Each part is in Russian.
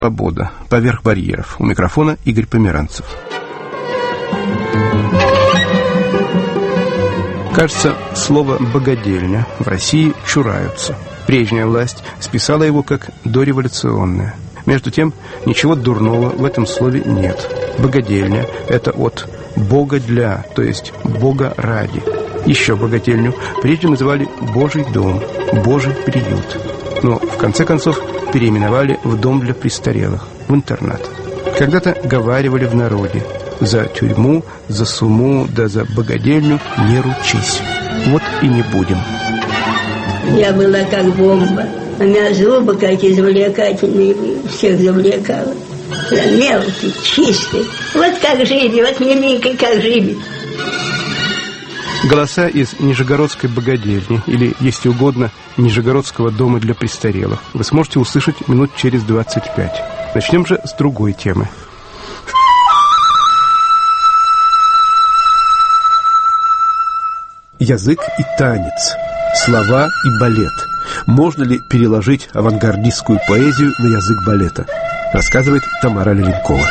Свобода. Поверх барьеров. У микрофона Игорь Померанцев. Кажется, слово «богадельня» в России чураются. Прежняя власть списала его как дореволюционное. Между тем, ничего дурного в этом слове нет. Богадельня – это от «бога для», то есть «бога ради». Еще богадельню прежде называли «божий дом», «божий приют». Но, в конце концов, переименовали в дом для престарелых, в интернат. Когда-то говаривали в народе: за тюрьму, за сумму, да за богадельню не ручись. Вот и не будем. Я была как бомба. У меня зубы какие завлекательные, всех завлекала. Мелкий, чистый. Вот как жили, вот миленький, как жили. Голоса из Нижегородской богадельни, или, если угодно, Нижегородского дома для престарелых, вы сможете услышать минут через 25. Начнем же с другой темы. Язык и танец, слова и балет. Можно ли переложить авангардистскую поэзию на язык балета? Рассказывает Тамара Леленкова.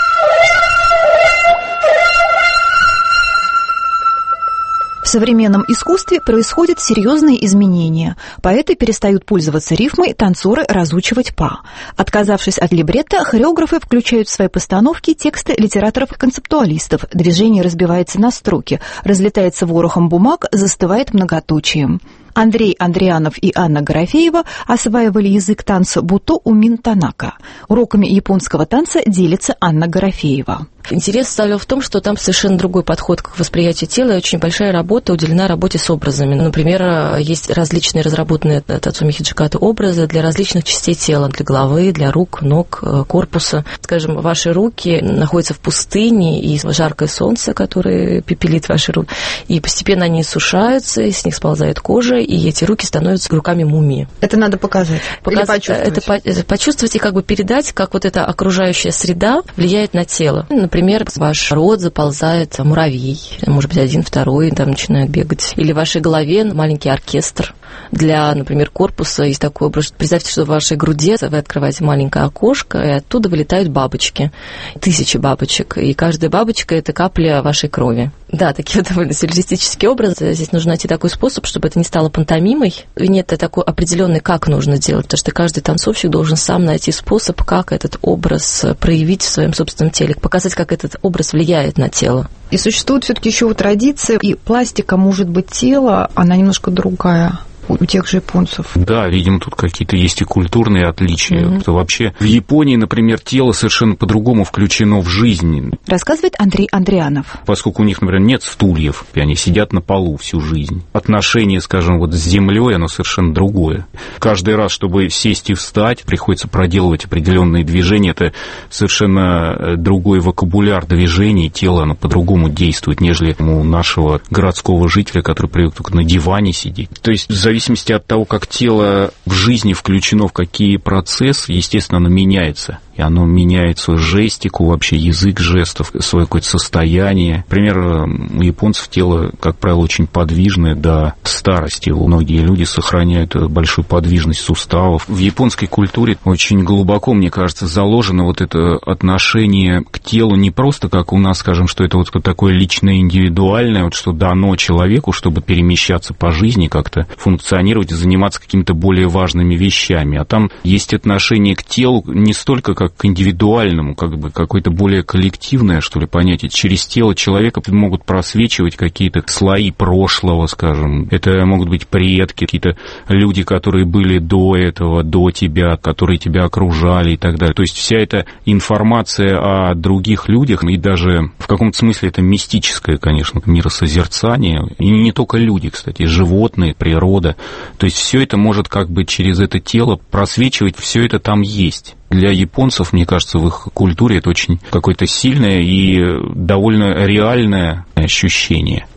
В современном искусстве происходят серьезные изменения. Поэты перестают пользоваться рифмой, танцоры разучивать па. Отказавшись от либретто, хореографы включают в свои постановки тексты литераторов-концептуалистов. Движение разбивается на строки, разлетается ворохом бумаг, застывает многоточием. Андрей Андрианов и Анна Горофеева осваивали язык танца бутто у Мин Танака. Уроками японского танца делится Анна Горофеева. Интерес состоял в том, что там совершенно другой подход к восприятию тела, и очень большая работа уделена работе с образами. Например, есть различные разработанные Тацуми Хиджиката образы для различных частей тела, для головы, для рук, ног, корпуса. Скажем, ваши руки находятся в пустыне, и жаркое солнце, которое пепелит ваши руки, и постепенно они сушаются, и с них сползает кожа, и эти руки становятся руками мумии. Это надо показать или почувствовать? Это почувствовать и как бы передать, как вот эта окружающая среда влияет на тело. Например, в ваш рот заползает муравей, может быть, один, второй, там начинают бегать. Или в вашей голове маленький оркестр. Для, например, корпуса есть такой образ. Представьте, что в вашей груди вы открываете маленькое окошко, и оттуда вылетают бабочки. 1000 бабочек. И каждая бабочка – это капля вашей крови. Да, такие вот довольно сюрреалистические образы. Здесь нужно найти такой способ, чтобы это не стало пантомимой. И нет такой определенной, как нужно делать. Потому что каждый танцовщик должен сам найти способ, как этот образ проявить в своем собственном теле, показать, как этот образ влияет на тело. И существует все-таки еще традиция, и пластика, может быть, тела, она немножко другая у тех же японцев. Да, видимо, тут какие-то есть и культурные отличия. Вообще в Японии, например, тело совершенно по-другому включено в жизнь. Рассказывает Андрей Андрианов. Поскольку у них, например, нет стульев, и они сидят на полу всю жизнь. Отношение, скажем, вот с землей, оно совершенно другое. Каждый раз, чтобы сесть и встать, приходится проделывать определенные движения. Это совершенно другой вокабуляр движений. Тело, оно по-другому действует, нежели у нашего городского жителя, который привык только на диване сидеть. То есть в зависимости от того, как тело в жизни включено в какие процессы, естественно, оно меняется. И оно меняет свою жестику, вообще язык жестов, свое какое-то состояние. Например, у японцев тело, как правило, очень подвижное до старости. Многие люди сохраняют большую подвижность суставов. В японской культуре очень глубоко, мне кажется, заложено вот это отношение к телу не просто как у нас, скажем, что это вот такое личное, индивидуальное, вот что дано человеку, чтобы перемещаться по жизни, как-то функционировать и заниматься какими-то более важными вещами. А там есть отношение к телу не столько как к индивидуальному, как бы какое-то более коллективное, что ли, понятие. Через тело человека могут просвечивать какие-то слои прошлого, скажем. Это могут быть предки, какие-то люди, которые были до этого, до тебя, которые тебя окружали и так далее. То есть вся эта информация о других людях, и даже в каком-то смысле это мистическое, конечно, миросозерцание. И не только люди, кстати, животные, природа. То есть все это может как бы через это тело просвечивать, все это там есть. Для японцев, мне кажется, в их культуре это очень какое-то сильное и довольно реальное ощущение.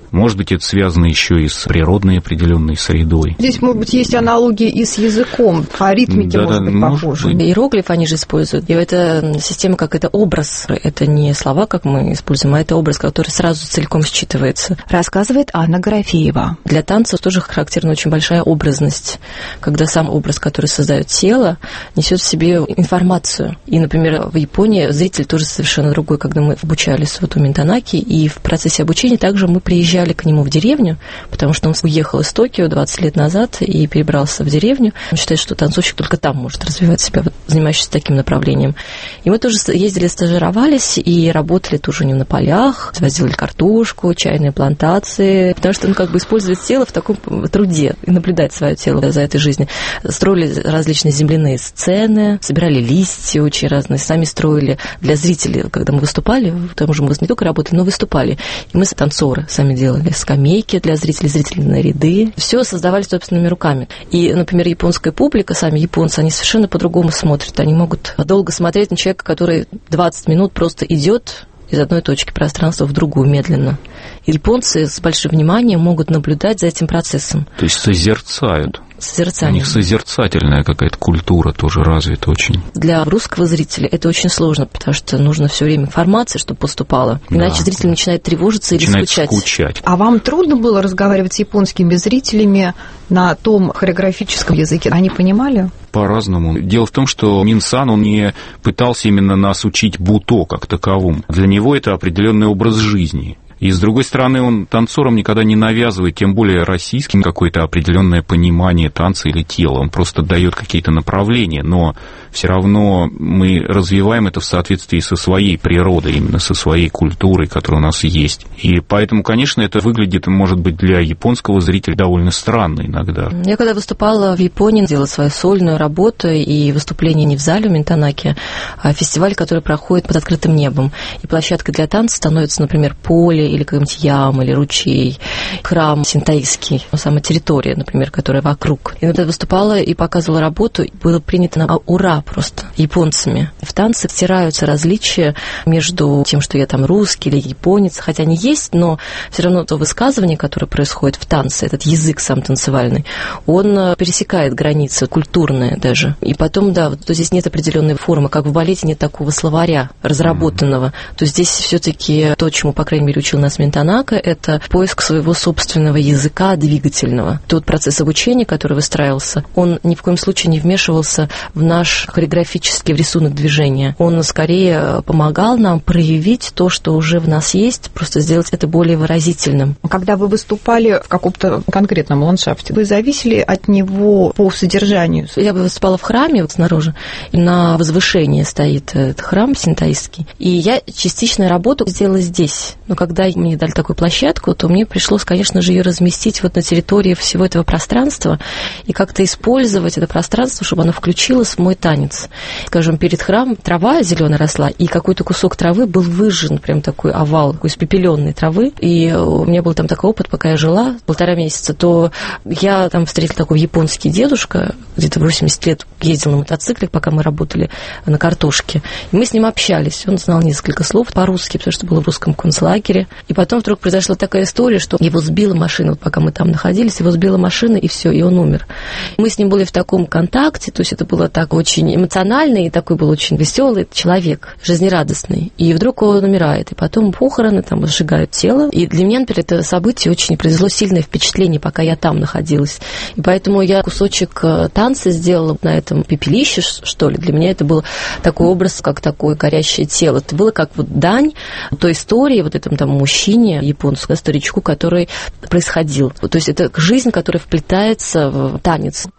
Может быть, это связано еще и с природной определенной средой. Здесь, может быть, есть аналогии и с языком, по ритмике, может быть, похожи. Иероглиф они же используют. И эта система, как это образ, это не слова, как мы используем, а это образ, который сразу целиком считывается. Рассказывает Анна Горофеева. Для танца тоже характерна очень большая образность, когда сам образ, который создает тело, несет в себе информацию. И, например, в Японии зритель тоже совершенно другой, когда мы обучались в Минтанаки, и в процессе обучения также мы приезжали к нему в деревню, потому что он уехал из Токио 20 лет назад и перебрался в деревню. Он считает, что танцовщик только там может развивать себя, занимающийся таким направлением. И мы тоже ездили, стажировались и работали тоже у него на полях, возили картошку, чайные плантации, потому что он как бы использует тело в таком труде и наблюдать свое тело за этой жизнью. Строили различные земляные сцены, собирали листья очень разные, сами строили для зрителей, когда мы выступали, потому что мы не только работали, но выступали. И мы танцоры сами делали скамейки для зрителей, зрительные ряды. Все создавали собственными руками. И, например, японская публика, сами японцы, они совершенно по-другому смотрят. Они могут долго смотреть на человека, который 20 минут просто идет из одной точки пространства в другую медленно. И японцы с большим вниманием могут наблюдать за этим процессом. То есть созерцают. Созерцание. У них созерцательная какая-то культура тоже развита очень. Для русского зрителя это очень сложно, потому что нужно все время информация, чтобы поступала. Иначе зритель начинает тревожиться или скучать. А вам трудно было разговаривать с японскими зрителями на том хореографическом языке? Они понимали? По-разному. Дело в том, что Минсан, он не пытался именно нас учить бутто как таковому. Для него это определенный образ жизни. И, с другой стороны, он танцорам никогда не навязывает, тем более российским, какое-то определенное понимание танца или тела. Он просто дает какие-то направления, но все равно мы развиваем это в соответствии со своей природой, именно со своей культурой, которая у нас есть. И поэтому, конечно, это выглядит, может быть, для японского зрителя довольно странно иногда. Я когда выступала в Японии, делала свою сольную работу и выступление не в зале в Минтанаке, а фестиваль, который проходит под открытым небом. И площадкой для танца становится, например, поле или какая-нибудь яма, или ручей, храм синтоистский, сама территория, например, которая вокруг. И вот я выступала и показывала работу, и было принято на ура просто японцами. В танце стираются различия между тем, что я там русский или японец, хотя они есть, но все равно то высказывание, которое происходит в танце, этот язык сам танцевальный, он пересекает границы культурные даже. И потом, да, вот здесь нет определенной формы, как в балете нет такого словаря разработанного, то здесь все-таки то, чему, по крайней мере, учил нас Минтанака, это поиск своего собственного языка двигательного. Тот процесс обучения, который выстраивался, он ни в коем случае не вмешивался в наш хореографический рисунок движения. Он скорее помогал нам проявить то, что уже в нас есть, просто сделать это более выразительным. Когда вы выступали в каком-то конкретном ландшафте, вы зависели от него по содержанию? Я выступала в храме вот снаружи, и на возвышении стоит этот храм синтоистский, и я частичную работу сделала здесь. Но когда мне дали такую площадку, то мне пришлось, конечно же, ее разместить вот на территории всего этого пространства и как-то использовать это пространство, чтобы оно включилось в мой танец. Скажем, перед храмом трава зеленая росла, и какой-то кусок травы был выжжен, прям такой овал, такой испепеленной травы. И у меня был там такой опыт, пока я жила 1,5 месяца, то я там встретила такой японский дедушка, где-то 80 лет ездил на мотоцикле, пока мы работали на картошке. И мы с ним общались. Он знал несколько слов по-русски, потому что было в русском концлагере. И потом вдруг произошла такая история, что его сбила машина, вот пока мы там находились, его сбила машина, и все, и он умер. Мы с ним были в таком контакте, то есть это было так очень эмоционально, и такой был очень веселый человек, жизнерадостный. И вдруг он умирает, и потом похороны, там сжигают тело. И для меня, например, это событие очень произвело сильное впечатление, пока я там находилась. И поэтому я кусочек танца сделала на этом пепелище, что ли. Для меня это был такой образ, как такое горящее тело. Это было как вот дань той истории, вот этому там мужчине, японскому старичку, который происходил. То есть это жизнь, которая вплетается в танец.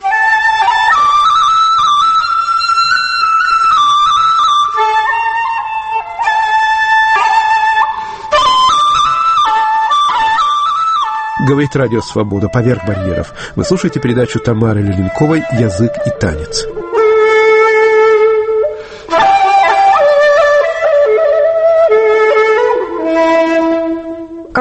Говорит Радио Свобода, поверх барьеров. Вы слушаете передачу Тамары Леленковой «Язык и танец». Как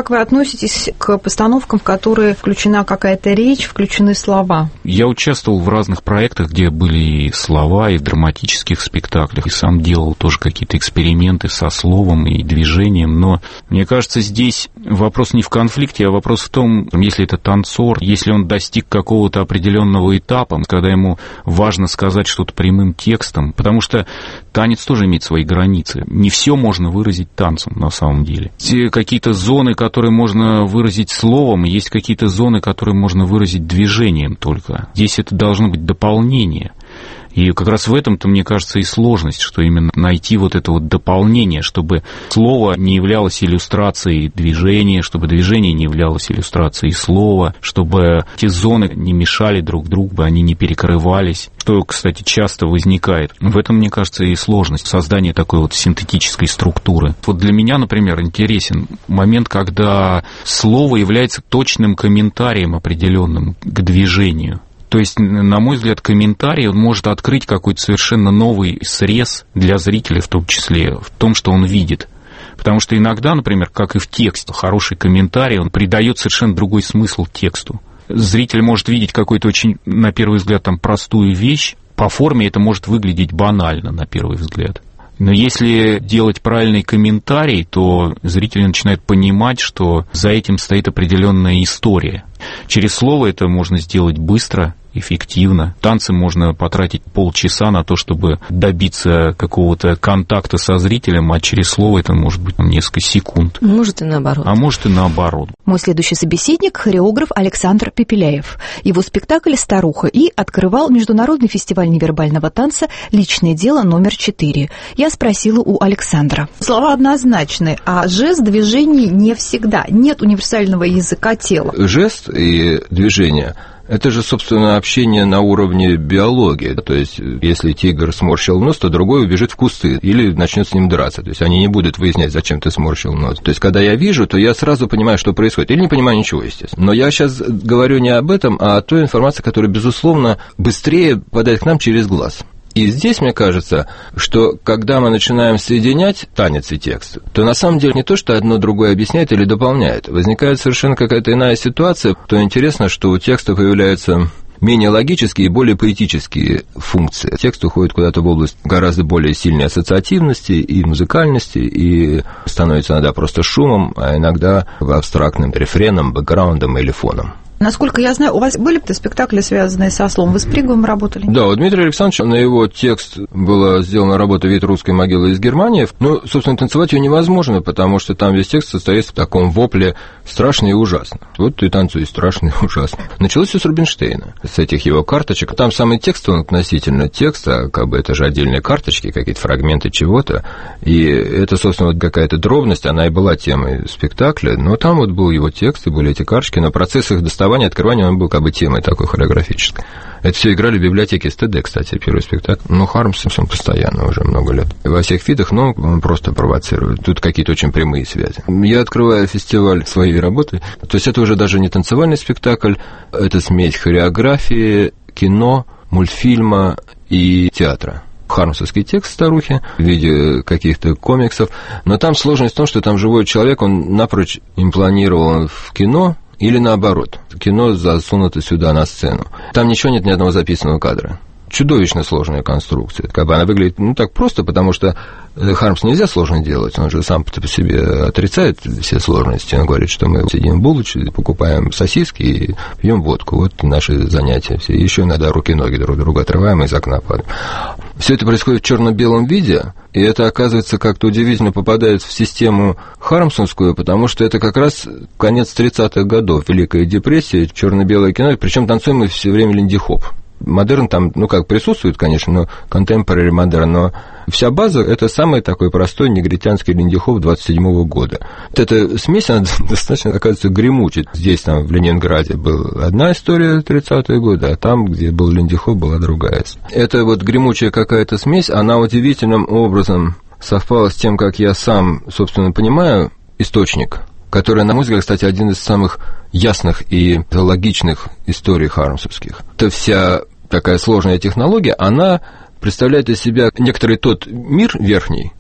как вы относитесь к постановкам, в которые включена какая-то речь, включены слова? Я участвовал в разных проектах, где были и слова, и в драматических спектаклях, и сам делал тоже какие-то эксперименты со словом и движением, но мне кажется, здесь вопрос не в конфликте, а вопрос в том, если это танцор, если он достиг какого-то определенного этапа, когда ему важно сказать что-то прямым текстом, потому что танец тоже имеет свои границы. Не все можно выразить танцем на самом деле. Есть какие-то зоны, которые можно выразить словом, есть какие-то зоны, которые можно выразить движением только. Здесь это должно быть дополнение. И как раз в этом-то, мне кажется, и сложность, что именно найти вот это вот дополнение, чтобы слово не являлось иллюстрацией движения, чтобы движение не являлось иллюстрацией слова, чтобы эти зоны не мешали друг другу, они не перекрывались, что, кстати, часто возникает. В этом, мне кажется, и сложность создания такой вот синтетической структуры. Вот для меня, например, интересен момент, когда слово является точным комментарием определенным к движению. То есть, на мой взгляд, комментарий он может открыть какой-то совершенно новый срез для зрителя, в том числе, в том, что он видит. Потому что иногда, например, как и в тексте, хороший комментарий, он придает совершенно другой смысл тексту. Зритель может видеть какую-то очень, на первый взгляд, там, простую вещь. По форме это может выглядеть банально, на первый взгляд. Но если делать правильный комментарий, то зритель начинает понимать, что за этим стоит определенная история. Через слово это можно сделать быстро, эффективно. Танцы можно потратить полчаса на то, чтобы добиться какого-то контакта со зрителем, а через слово это может быть несколько секунд. Может и наоборот. А может и наоборот. Мой следующий собеседник – хореограф Александр Пепеляев. Его спектакль «Старуха» и открывал Международный фестиваль невербального танца «Личное дело номер 4». Я спросила у Александра. Слова однозначны, а жест движений не всегда. Нет универсального языка тела. Жест и движение – это же, собственно, общение на уровне биологии. То есть, если тигр сморщил нос, то другой убежит в кусты или начнет с ним драться. То есть, они не будут выяснять, зачем ты сморщил нос. То есть, когда я вижу, то я сразу понимаю, что происходит. Или не понимаю ничего, естественно. Но я сейчас говорю не об этом, а о той информации, которая, безусловно, быстрее попадает к нам через глаз. И здесь, мне кажется, что когда мы начинаем соединять танец и текст, то на самом деле не то, что одно другое объясняет или дополняет. Возникает совершенно какая-то иная ситуация. То интересно, что у текста появляются менее логические и более поэтические функции. Текст уходит куда-то в область гораздо более сильной ассоциативности и музыкальности, и становится иногда просто шумом, а иногда абстрактным рефреном, бэкграундом или фоном. Насколько я знаю, у вас были спектакли, связанные со словом? Вы с Приговым работали? Да, у Дмитрия Александровича на его текст была сделана работа «Вид русской могилы из Германии». Ну, собственно, танцевать ее невозможно, потому что там весь текст состоит в таком вопле «страшно и ужасно». Вот ты танцуй «страшно и ужасно». Началось все с Рубинштейна, с этих его карточек. Там самый текст, он относительно текста, как бы это же отдельные карточки, какие-то фрагменты чего-то. И это, собственно, вот какая-то дробность, она и была темой спектакля. Но там вот был его текст, и были эти карточки, но процесс их доставания, открывания, он был как бы темой такой хореографической. Это все играли в библиотеке СТД, кстати, первый спектакль. Но Хармс он постоянно уже много лет. Во всех видах, но он просто провоцирует. Тут какие-то очень прямые связи. Я открываю фестиваль своей работы. То есть это уже даже не танцевальный спектакль, это смесь хореографии, кино, мультфильма и театра. Хармсовский текст «Старухи» в виде каких-то комиксов. Но там сложность в том, что там живой человек, он напрочь импланирован в кино, или наоборот, кино засунуто сюда на сцену. Там ничего нет, ни одного записанного кадра. Чудовищно сложная конструкция. Как бы она выглядит, ну, так просто, потому что Хармс нельзя сложно делать, он же сам по себе отрицает все сложности. Он говорит, что мы сидим в булочной, покупаем сосиски и пьем водку. Вот наши занятия все. Еще иногда руки-ноги друг друга отрываем, из окна падаем. Все это происходит в черно-белом виде, и это, оказывается, как-то удивительно попадает в систему хармсовскую, потому что это как раз конец 30-х годов, Великая депрессия, черно-белое кино, причем танцуем мы все время линди-хоп. Модерн там, ну как, присутствует, конечно, но contemporary модерн, но вся база – это самый такой простой негритянский линди-хоп 27-го года. Вот эта смесь, она достаточно, оказывается, гремучая. Здесь, там, в Ленинграде была одна история 30-е годы, а там, где был линди-хоп, была другая. Это вот гремучая какая-то смесь, она удивительным образом совпала с тем, как я сам, собственно, понимаю источник, который, на мой взгляд, кстати, один из самых ясных и логичных историй хармсовских. Это вся такая сложная технология, она представляет из себя некоторый тот мир верхний,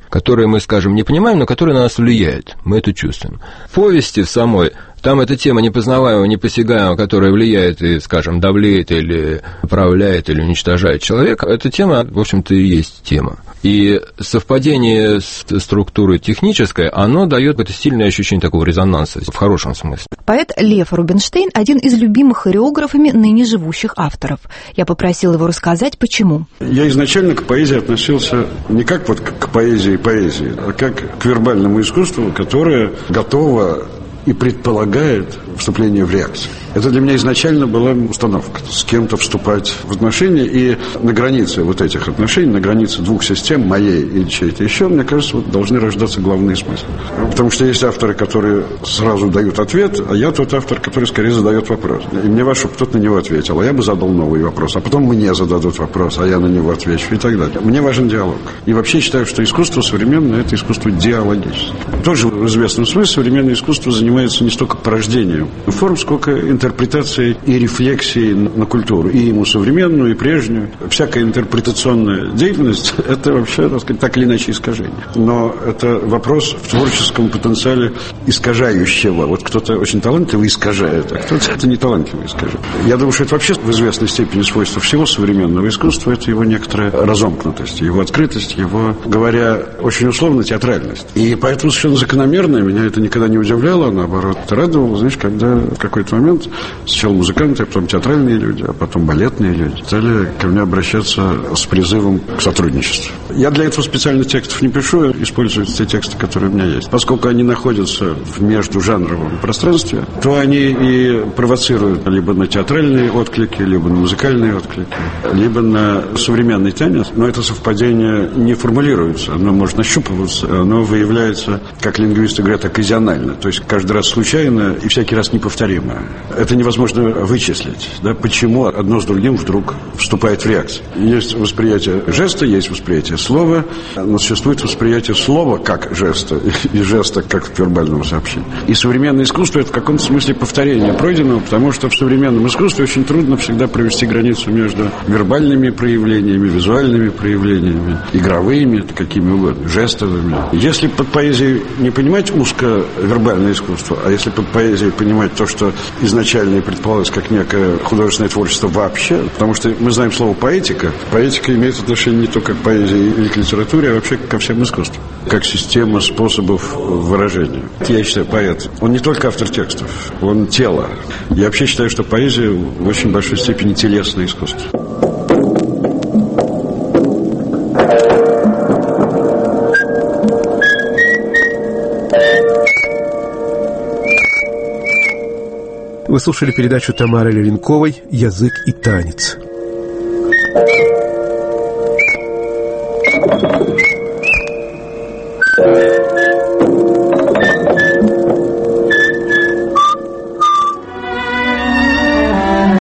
которые мы, скажем, не понимаем, но которые на нас влияют. Мы это чувствуем. В повести в самой, там эта тема непознаваемого, непосягаемого, которая влияет и, скажем, давлеет или управляет или уничтожает человека, эта тема, в общем-то, и есть тема. И совпадение с структурой технической, оно дает это сильное ощущение такого резонанса, в хорошем смысле. Поэт Лев Рубинштейн – один из любимых хореографами ныне живущих авторов. Я попросила его рассказать, почему. Я изначально к поэзии относился не как вот к поэзии, а как к вербальному искусству, которое готово и предполагает вступление в реакцию. Это для меня изначально была установка. С кем-то вступать в отношения, и на границе вот этих отношений, на границе двух систем, моей или чьей-то еще, мне кажется, вот должны рождаться главные смыслы. Потому что есть авторы, которые сразу дают ответ, а я тот автор, который скорее задает вопрос. И мне важно, чтобы кто-то на него ответил, а я бы задал новый вопрос, а потом мне зададут вопрос, а я на него отвечу и так далее. Мне важен диалог. И вообще считаю, что искусство современное – это искусство диалогическое. Тоже в известном смысле современное искусство занимается не столько порождением форм, сколько интерпретацией и рефлексией на культуру, и ему современную, и прежнюю. Всякая интерпретационная деятельность – это вообще, так сказать, так или иначе искажение. Но это вопрос в творческом потенциале искажающего. Вот кто-то очень талантливый искажает, а кто-то это не талантливый искажает. Я думаю, что это вообще в известной степени свойство всего современного искусства, это его некоторая разомкнутость, его открытость, его, говоря очень условно, театральность. И поэтому совершенно закономерно, меня это никогда не удивляло, наоборот, радовало, знаешь, когда в какой-то момент сначала музыканты, а потом театральные люди, а потом балетные люди стали ко мне обращаться с призывом к сотрудничеству. Я для этого специально текстов не пишу, использую те тексты, которые у меня есть. Поскольку они находятся в междужанровом пространстве, то они и провоцируют либо на театральные отклики, либо на музыкальные отклики, либо на современный танец. Но это совпадение не формулируется, оно может нащупываться, оно выявляется, как лингвисты говорят, оказионально, то есть каждый раз случайно и всякий раз неповторимо. Это невозможно вычислить, да, почему одно с другим вдруг вступает в реакцию. Есть восприятие жеста, есть восприятие слова, но существует восприятие слова как жеста и жеста как вербального сообщения. И современное искусство – это в каком-то смысле повторение пройденного, потому что в современном искусстве очень трудно всегда провести границу между вербальными проявлениями, визуальными проявлениями, игровыми, какими угодно, жестовыми. Если под поэзией не понимать узко вербальное искусство, а если под поэзией понимать то, что изначально предполагалось как некое художественное творчество вообще, потому что мы знаем слово поэтика. Поэтика имеет отношение не только к поэзии или к литературе, а вообще ко всем искусствам, как система способов выражения. Я считаю, поэт, он не только автор текстов, он тело. Я вообще считаю, что поэзия в очень большой степени телесное искусство. Вы слушали передачу Тамары Левенковой «Язык и танец».